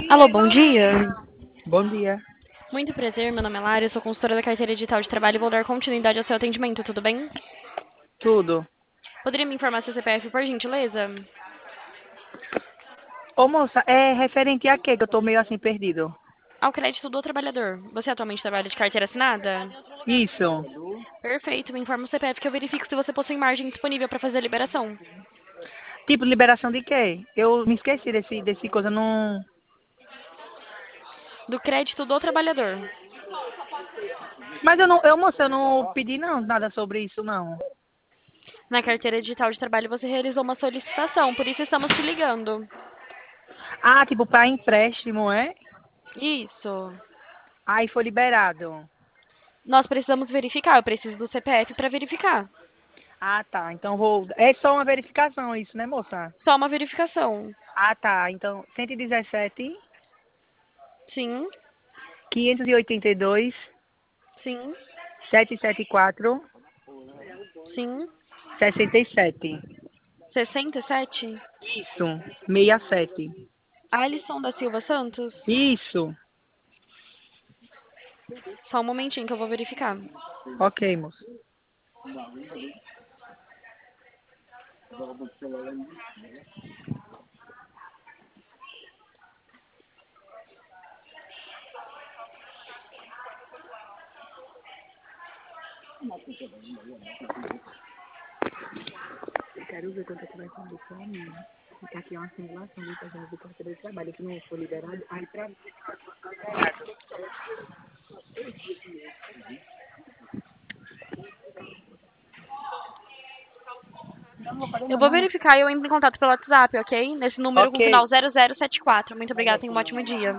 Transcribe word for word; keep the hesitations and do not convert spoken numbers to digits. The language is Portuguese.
Alô, bom dia. Bom dia. Muito prazer, meu nome é Lara, eu sou consultora da carteira digital de trabalho e vou dar continuidade ao seu atendimento, tudo bem? Tudo. Poderia me informar seu C P F, por gentileza? Ô moça, é referente a quê que eu tô meio assim perdido? Ao crédito do trabalhador. Você atualmente trabalha de carteira assinada? Isso. Perfeito, me informa o C P F que eu verifico se você possui margem disponível para fazer a liberação. Tipo, liberação de quê? Eu me esqueci desse, desse coisa, não... Do crédito do trabalhador. Mas eu não, eu, moça, eu não pedi não, nada sobre isso, não. Na carteira digital de trabalho você realizou uma solicitação, por isso estamos te ligando. Ah, tipo, para empréstimo, é? Isso. Aí foi liberado. Nós precisamos verificar, eu preciso do C P F para verificar. Ah, tá. Então vou... É só uma verificação isso, né, moça? Só uma verificação. Ah, tá. Então, cento e dezessete, Sim, quinhentos e oitenta e dois, sim, setecentos e setenta e quatro, sim. sessenta e sete. sessenta e sete? Isso. sessenta e sete. Alisson da Silva Santos? Isso. Só um momentinho que eu vou verificar. Ok, moça. Eu quero ver quanto é que vai fazer pra mim. Porque aqui é uma simulação de pessoas do carteira de trabalho que não foi liberado. Aí pra não, não vou fazer Eu não, vou não. verificar e eu entro em contato pelo WhatsApp, ok? Nesse número com Ok. final zero zero sete quatro. Muito obrigada, tenha um ótimo dia.